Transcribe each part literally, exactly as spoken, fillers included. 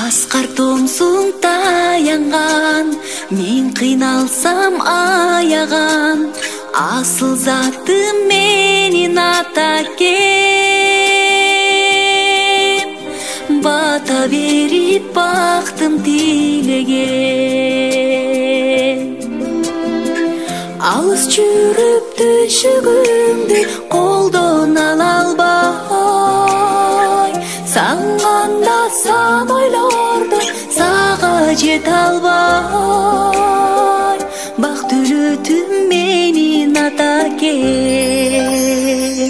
Аскар тоңсуң таянган, мен кыйналсам аяган, асыл затым менин атакем. Бата берип бактым тилеген. Алыс жүрүп түшүгүңдү колдон ала албай, сагынганда сан ойлорду сага жете албай, бактылүүтүм менин атакем.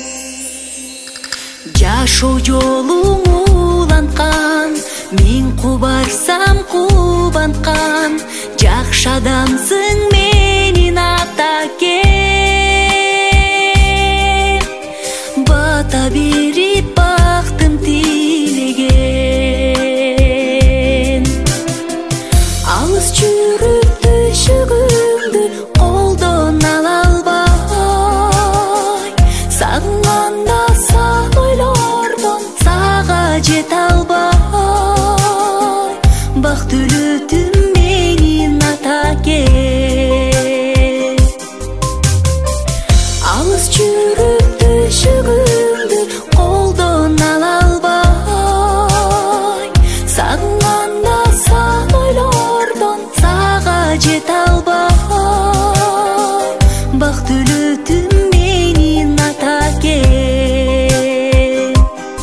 Жашоо жолуң уланткан, мен кубарсам кубанткан, жакшы адамсың менин атакем. Бата берип бактым тилеген. Алыс жүрүп түшүгүңдү колдон ала албай, сагынганда сан ойлордон сага жете албай, бактылүүтүм менин атакем. Алыс жүрүп түшүгүңдү колдон ала албай, сагынганда сан ойлордон сага жете албай, бактылүүтүм менин атакем.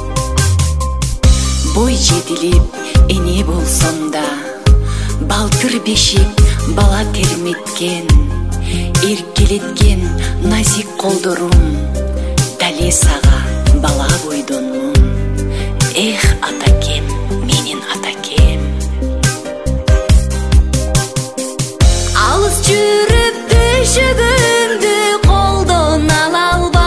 Бой жетилип эне болсом да, балтыр бешик бала терметкен, эркелеткен назик колдорум, дале сага бала бойдонмун. Эх, атакем, менин атакем. Алыс жүрүп түшүгүңдү колдон ала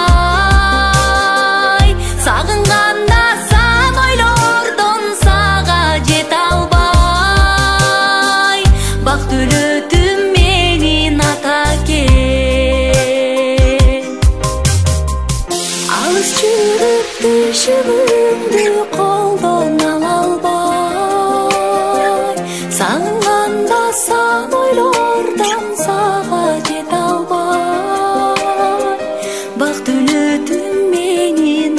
албай, сагынганда сан ойлордон сага жете албай, бактылүүтүм менин атакем. Алыс жүрүп түшүгүңдү колдон ала албай, сагынганда сан ойлордон сага жете албай, бактылүүтүм менин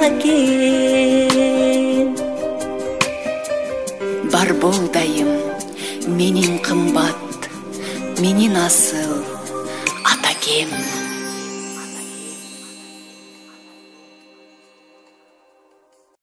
атакем. Бар бол дайым менин кымбат, менин асыл атакем.